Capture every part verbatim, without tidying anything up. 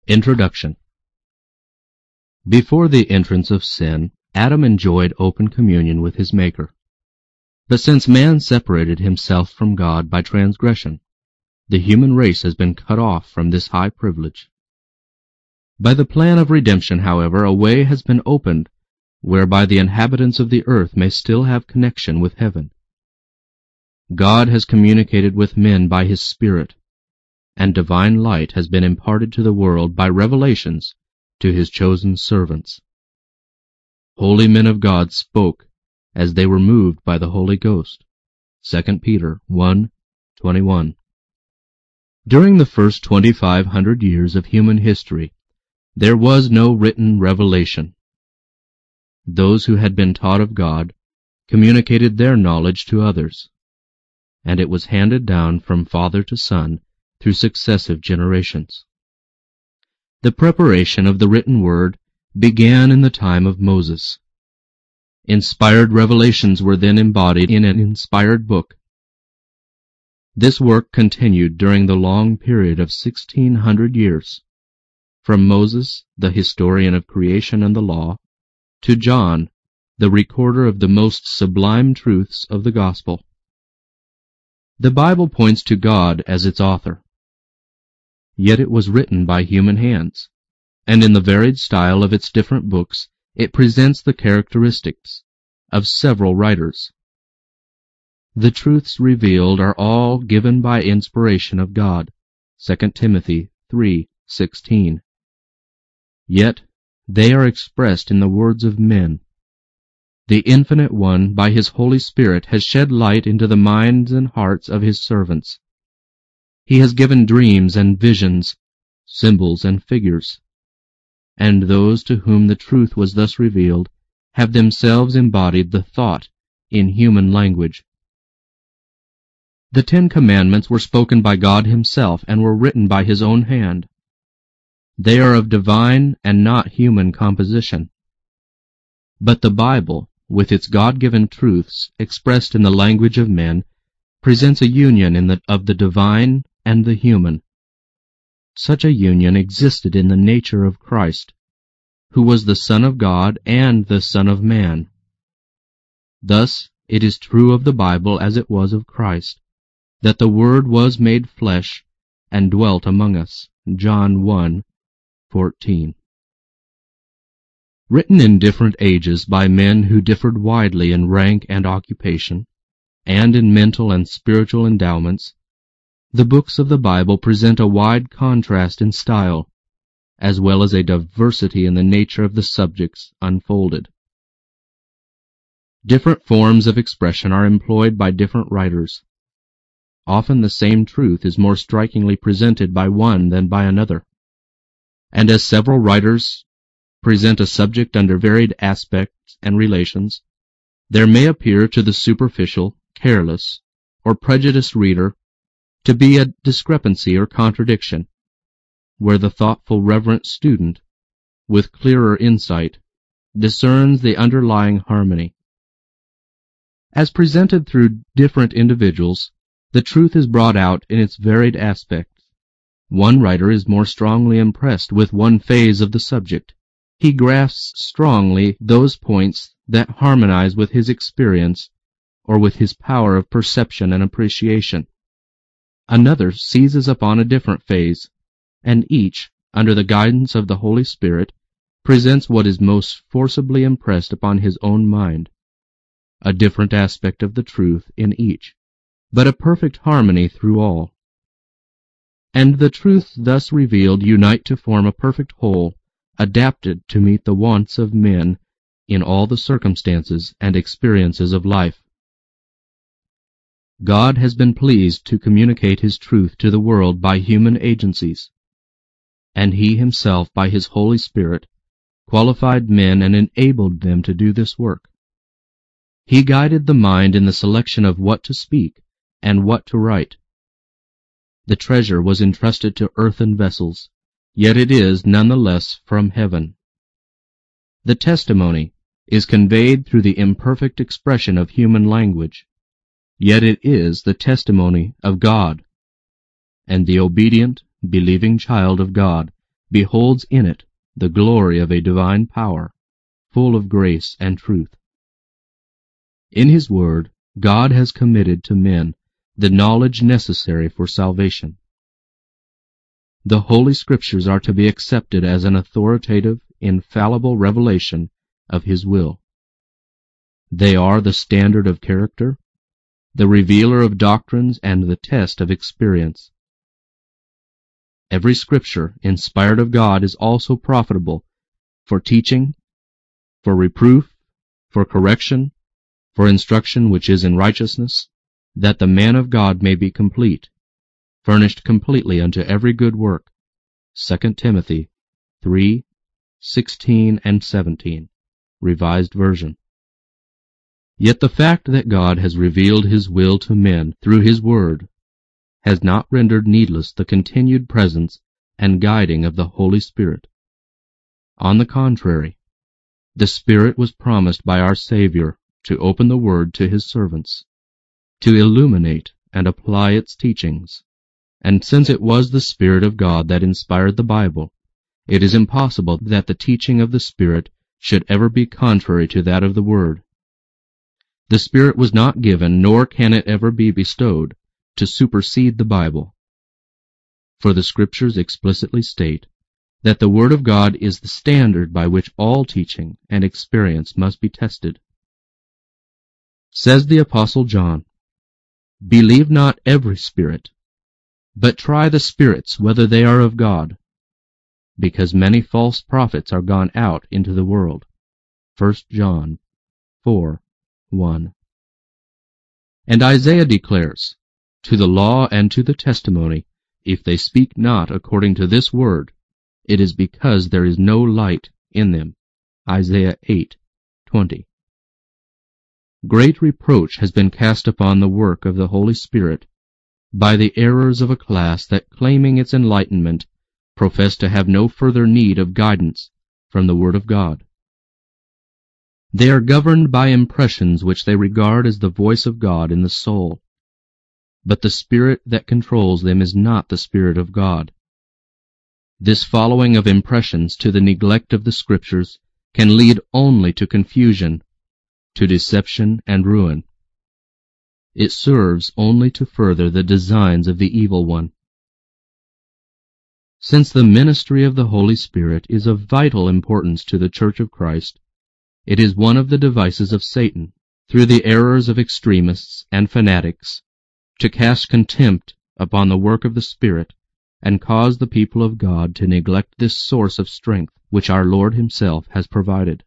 Introduction. Before the entrance of sin, Adam enjoyed open communion with his Maker. But since man separated himself from God by transgression, the human race has been cut off from this high privilege. By the plan of redemption, however, a way has been opened whereby the inhabitants of the earth may still have connection with heaven. God has communicated with men by His Spirit, and divine light has been imparted to the world by revelations to His chosen servants. Holy men of God spoke as they were moved by the Holy Ghost. Second Peter one twenty-one. During the first twenty-five hundred years of human history, there was no written revelation. Those who had been taught of God communicated their knowledge to others, and it was handed down from father to son through successive generations. The preparation of the written word began in the time of Moses. Inspired revelations were then embodied in an inspired book. This work continued during the long period of sixteen hundred years, from Moses, the historian of creation and the law, to John, the recorder of the most sublime truths of the gospel. The Bible points to God as its author. Yet it was written by human hands, and in the varied style of its different books it presents the characteristics of several writers. The truths revealed are all given by inspiration of God. Second Timothy three sixteen. Yet they are expressed in the words of men. The Infinite One, by His Holy Spirit, has shed light into the minds and hearts of His servants. He has given dreams and visions, symbols and figures, and those to whom the truth was thus revealed have themselves embodied the thought in human language. The Ten Commandments were spoken by God Himself and were written by His own hand. They are of divine and not human composition. But the Bible, with its God-given truths expressed in the language of men, presents a union in the, of the divine and the human. Such a union existed in the nature of Christ, who was the Son of God and the Son of Man. Thus it is true of the Bible as it was of Christ, that the Word was made flesh and dwelt among us. John one fourteen. Written in different ages by men who differed widely in rank and occupation, and in mental and spiritual endowments, the books of the Bible present a wide contrast in style, as well as a diversity in the nature of the subjects unfolded. Different forms of expression are employed by different writers. Often the same truth is more strikingly presented by one than by another. And as several writers present a subject under varied aspects and relations, there may appear to the superficial, careless, or prejudiced reader to be a discrepancy or contradiction, where the thoughtful, reverent student, with clearer insight, discerns the underlying harmony. As presented through different individuals, the truth is brought out in its varied aspects. One writer is more strongly impressed with one phase of the subject. He grasps strongly those points that harmonize with his experience or with his power of perception and appreciation. Another seizes upon a different phase, and each, under the guidance of the Holy Spirit, presents what is most forcibly impressed upon his own mind, a different aspect of the truth in each, but a perfect harmony through all. And the truths thus revealed unite to form a perfect whole, adapted to meet the wants of men in all the circumstances and experiences of life. God has been pleased to communicate His truth to the world by human agencies, and He Himself, by His Holy Spirit, qualified men and enabled them to do this work. He guided the mind in the selection of what to speak and what to write. The treasure was entrusted to earthen vessels, yet it is none the less from heaven. The testimony is conveyed through the imperfect expression of human language, yet it is the testimony of God, and the obedient, believing child of God beholds in it the glory of a divine power, full of grace and truth. In His Word, God has committed to men the knowledge necessary for salvation. The Holy Scriptures are to be accepted as an authoritative, infallible revelation of His will. They are the standard of character, the revealer of doctrines, and the test of experience. Every Scripture, inspired of God, is also profitable for teaching, for reproof, for correction, for instruction which is in righteousness, that the man of God may be complete, furnished completely unto every good work. Second Timothy three, sixteen and seventeen, Revised Version. Yet the fact that God has revealed His will to men through His Word has not rendered needless the continued presence and guiding of the Holy Spirit. On the contrary, the Spirit was promised by our Savior to open the Word to His servants, to illuminate and apply its teachings. And since it was the Spirit of God that inspired the Bible, it is impossible that the teaching of the Spirit should ever be contrary to that of the Word. The Spirit was not given, nor can it ever be bestowed, to supersede the Bible. For the Scriptures explicitly state that the Word of God is the standard by which all teaching and experience must be tested. Says the Apostle John, "Believe not every spirit, but try the spirits whether they are of God, because many false prophets are gone out into the world." First John four, one. And Isaiah declares, "To the law and to the testimony, if they speak not according to this word, it is because there is no light in them." Isaiah eight, twenty. Great reproach has been cast upon the work of the Holy Spirit by the errors of a class that, claiming its enlightenment, profess to have no further need of guidance from the Word of God. They are governed by impressions which they regard as the voice of God in the soul, but the spirit that controls them is not the Spirit of God. This following of impressions to the neglect of the Scriptures can lead only to confusion, to deception and ruin. It serves only to further the designs of the evil one. Since the ministry of the Holy Spirit is of vital importance to the Church of Christ, it is one of the devices of Satan, through the errors of extremists and fanatics, to cast contempt upon the work of the Spirit and cause the people of God to neglect this source of strength which our Lord Himself has provided.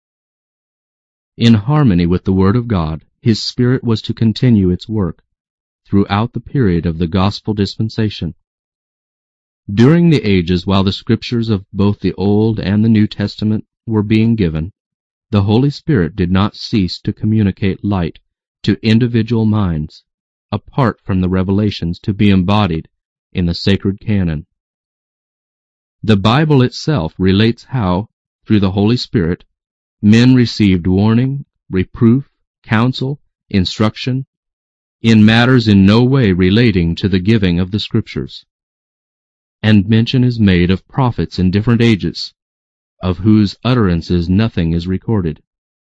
In harmony with the Word of God, His Spirit was to continue its work throughout the period of the gospel dispensation. During the ages while the Scriptures of both the Old and the New Testament were being given, the Holy Spirit did not cease to communicate light to individual minds, apart from the revelations to be embodied in the sacred canon. The Bible itself relates how, through the Holy Spirit, men received warning, reproof, counsel, instruction, in matters in no way relating to the giving of the Scriptures. And mention is made of prophets in different ages, of whose utterances nothing is recorded.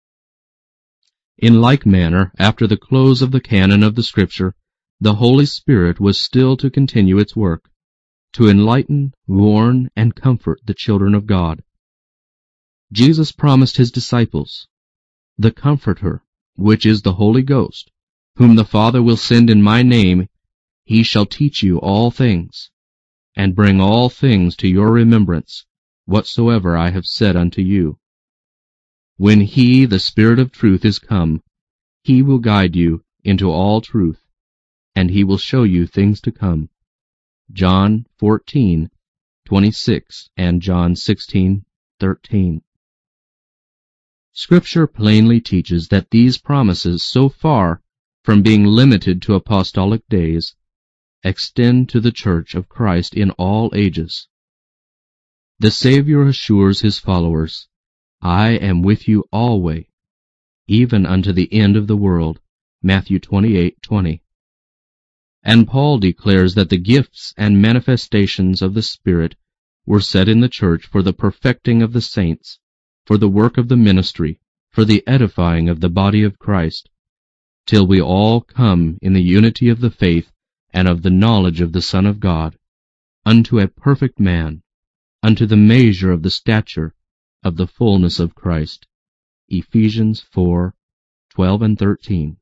In like manner, after the close of the canon of the Scripture, the Holy Spirit was still to continue its work, to enlighten, warn, and comfort the children of God. Jesus promised His disciples, "The Comforter, which is the Holy Ghost, whom the Father will send in my name, He shall teach you all things, and bring all things to your remembrance, whatsoever I have said unto you. When He, the Spirit of truth, is come, He will guide you into all truth, and He will show you things to come." John fourteen, twenty-six and John sixteen, thirteen. Scripture plainly teaches that these promises, so far from being limited to apostolic days, extend to the Church of Christ in all ages. The Savior assures His followers, "I am with you always, even unto the end of the world." Matthew twenty-eight, twenty. And Paul declares that the gifts and manifestations of the Spirit were set in the church for the perfecting of the saints, for the work of the ministry, for the edifying of the body of Christ, till we all come in the unity of the faith and of the knowledge of the Son of God, unto a perfect man, unto the measure of the stature of the fullness of Christ. Ephesians four, twelve and thirteen.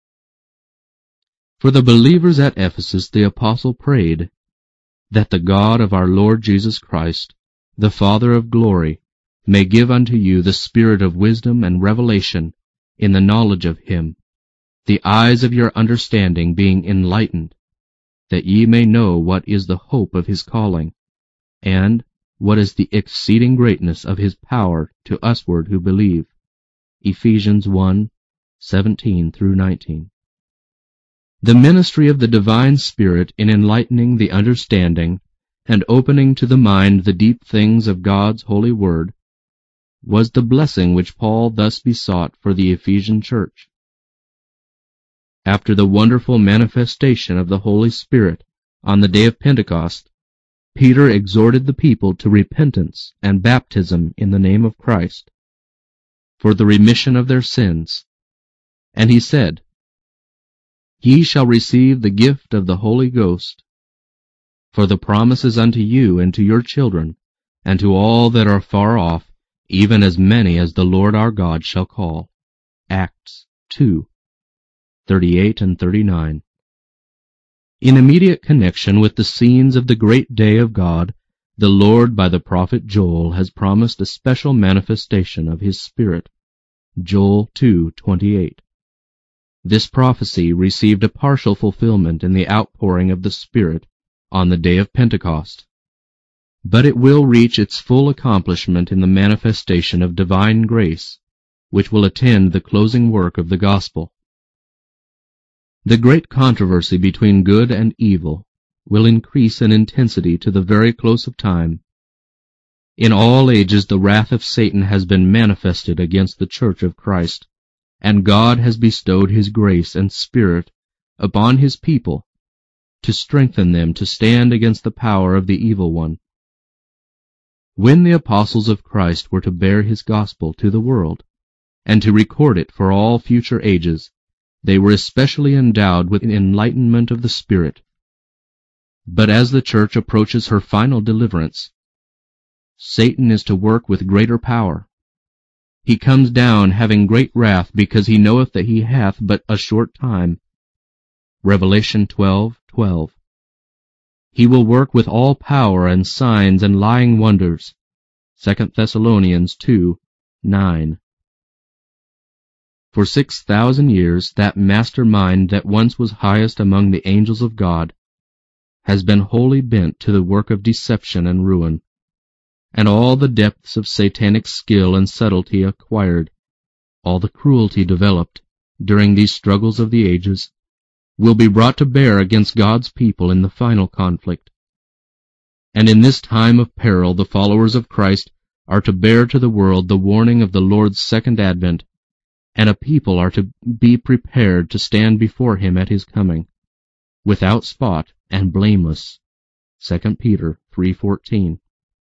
For the believers at Ephesus the apostle prayed, that the God of our Lord Jesus Christ, the Father of glory, may give unto you the spirit of wisdom and revelation in the knowledge of him, the eyes of your understanding being enlightened, that ye may know what is the hope of his calling, and what is the exceeding greatness of his power to usward who believe. Ephesians one, seventeen through nineteen. The ministry of the divine Spirit in enlightening the understanding and opening to the mind the deep things of God's holy word was the blessing which Paul thus besought for the Ephesian church. After the wonderful manifestation of the Holy Spirit on the day of Pentecost, Peter exhorted the people to repentance and baptism in the name of Christ, for the remission of their sins. And he said, Ye shall receive the gift of the Holy Ghost, for the promise is unto you and to your children, and to all that are far off, even as many as the Lord our God shall call. Acts two, thirty-eight and thirty-nine. In immediate connection with the scenes of the great day of God, the Lord by the prophet Joel has promised a special manifestation of his Spirit. Joel two twenty-eight. This prophecy received a partial fulfillment in the outpouring of the Spirit on the day of Pentecost, but it will reach its full accomplishment in the manifestation of divine grace, which will attend the closing work of the gospel. The great controversy between good and evil will increase in intensity to the very close of time. In all ages the wrath of Satan has been manifested against the Church of Christ, and God has bestowed his grace and Spirit upon his people to strengthen them to stand against the power of the evil one. When the apostles of Christ were to bear his gospel to the world, and to record it for all future ages, they were especially endowed with enlightenment of the Spirit. But as the church approaches her final deliverance, Satan is to work with greater power. He comes down having great wrath, because he knoweth that he hath but a short time. Revelation twelve twelve. He will work with all power and signs and lying wonders. Second Thessalonians two nine. For six thousand years that master mind that once was highest among the angels of God has been wholly bent to the work of deception and ruin, and all the depths of satanic skill and subtlety acquired, all the cruelty developed during these struggles of the ages, will be brought to bear against God's people in the final conflict. And in this time of peril the followers of Christ are to bear to the world the warning of the Lord's second advent, and a people are to be prepared to stand before him at his coming, without spot and blameless. Second Peter three fourteen.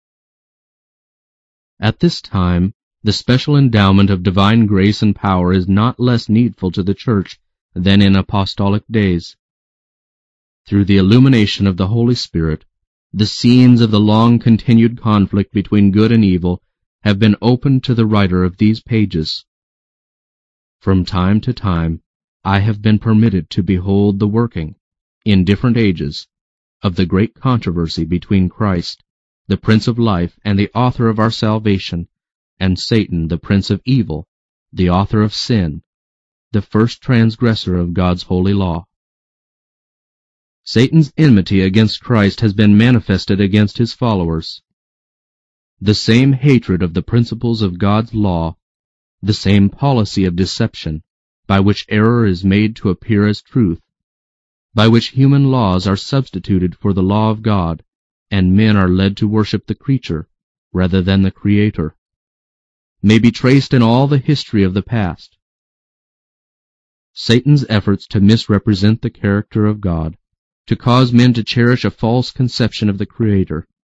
At this time, the special endowment of divine grace and power is not less needful to the church than in apostolic days. Through the illumination of the Holy Spirit, the scenes of the long-continued conflict between good and evil have been opened to the writer of these pages. From time to time, I have been permitted to behold the working, in different ages, of the great controversy between Christ, the Prince of Life and the author of our salvation, and Satan, the Prince of Evil, the author of sin, the first transgressor of God's holy law. Satan's enmity against Christ has been manifested against his followers. The same hatred of the principles of God's law, the same policy of deception, by which error is made to appear as truth, by which human laws are substituted for the law of God, and men are led to worship the creature rather than the Creator, may be traced in all the history of the past. Satan's efforts to misrepresent the character of God, to cause men to cherish a false conception of the Creator,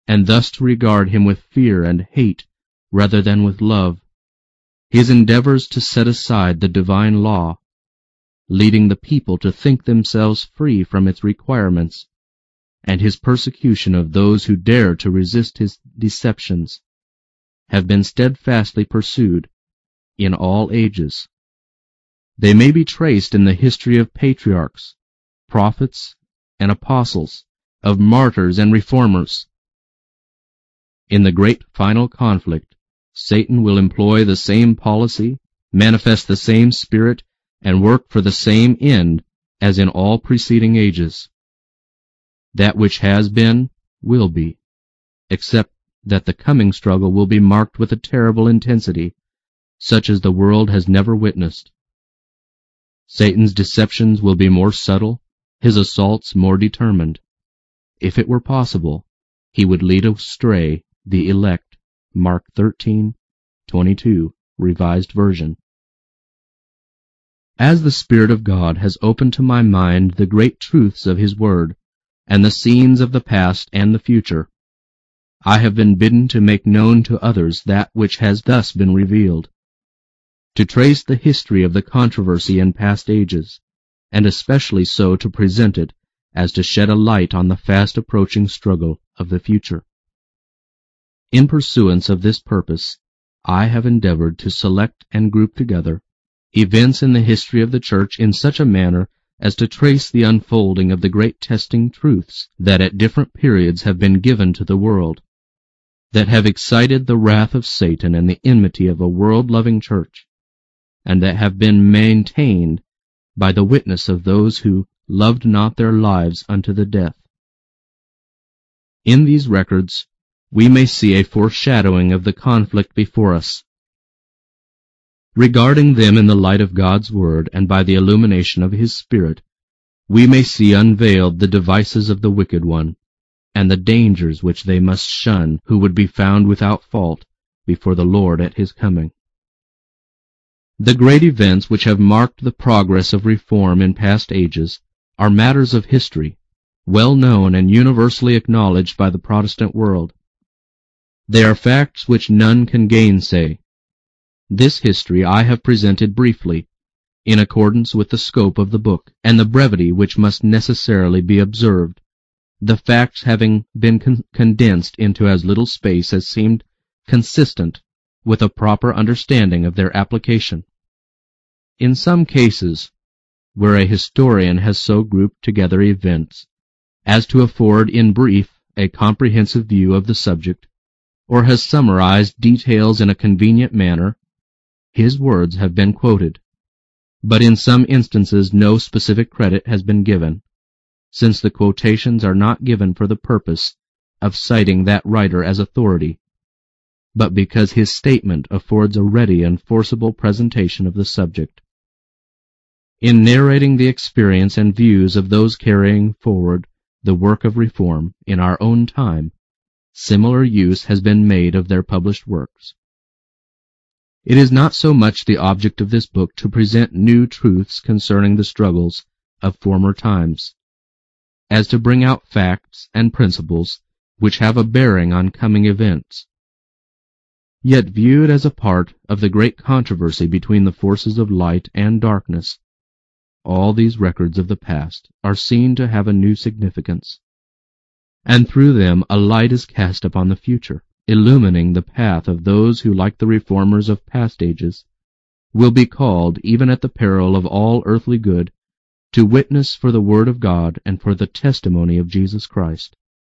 and thus to regard him with fear and hate rather than with love. His endeavors to set aside the divine law, leading the people to think themselves free from its requirements, and his persecution of those who dare to resist his deceptions, have been steadfastly pursued in all ages. They may be traced in the history of patriarchs, prophets, and apostles, of martyrs and reformers. In the great final conflict, Satan will employ the same policy, manifest the same spirit, and work for the same end as in all preceding ages. That which has been, will be, except that the coming struggle will be marked with a terrible intensity, such as the world has never witnessed. Satan's deceptions will be more subtle, his assaults more determined. If it were possible, he would lead astray the elect. Mark thirteen twenty-two, Revised Version. As the Spirit of God has opened to my mind the great truths of His Word, and the scenes of the past and the future, I have been bidden to make known to others that which has thus been revealed, to trace the history of the controversy in past ages, and especially so to present it as to shed a light on the fast approaching struggle of the future. In pursuance of this purpose, I have endeavored to select and group together events in the history of the Church in such a manner as to trace the unfolding of the great testing truths that at different periods have been given to the world, that have excited the wrath of Satan and the enmity of a world-loving Church, and that have been maintained by the witness of those who loved not their lives unto the death. In these records, we may see a foreshadowing of the conflict before us. Regarding them in the light of God's Word and by the illumination of His Spirit, we may see unveiled the devices of the wicked one, and the dangers which they must shun who would be found without fault before the Lord at His coming. The great events which have marked the progress of reform in past ages are matters of history, well known and universally acknowledged by the Protestant world. They are facts which none can gainsay. This history I have presented briefly, in accordance with the scope of the book, and the brevity which must necessarily be observed, the facts having been con- condensed into as little space as seemed consistent with a proper understanding of their application. In some cases, where a historian has so grouped together events as to afford in brief a comprehensive view of the subject, or has summarized details in a convenient manner, his words have been quoted. But in some instances no specific credit has been given, since the quotations are not given for the purpose of citing that writer as authority, but because his statement affords a ready and forcible presentation of the subject. In narrating the experience and views of those carrying forward the work of reform in our own time, similar use has been made of their published works. It is not so much the object of this book to present new truths concerning the struggles of former times, as to bring out facts and principles which have a bearing on coming events. Yet viewed as a part of the great controversy between the forces of light and darkness, all these records of the past are seen to have a new significance, and through them a light is cast upon the future, illumining the path of those who, like the reformers of past ages, will be called, even at the peril of all earthly good, to witness for the Word of God and for the testimony of Jesus Christ.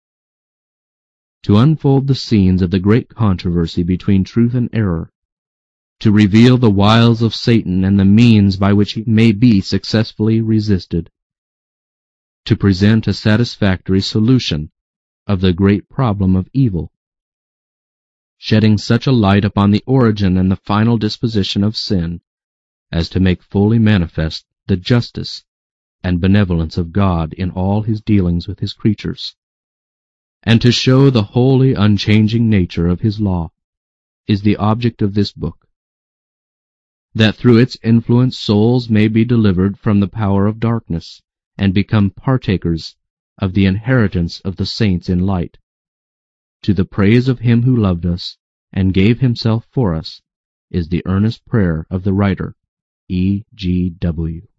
To unfold the scenes of the great controversy between truth and error, to reveal the wiles of Satan and the means by which he may be successfully resisted, to present a satisfactory solution of the great problem of evil, shedding such a light upon the origin and the final disposition of sin as to make fully manifest the justice and benevolence of God in all His dealings with His creatures, and to show the wholly unchanging nature of His law, is the object of this book, that through its influence souls may be delivered from the power of darkness and become partakers of the inheritance of the saints in light, to the praise of Him who loved us and gave Himself for us, is the earnest prayer of the writer, E. G. W.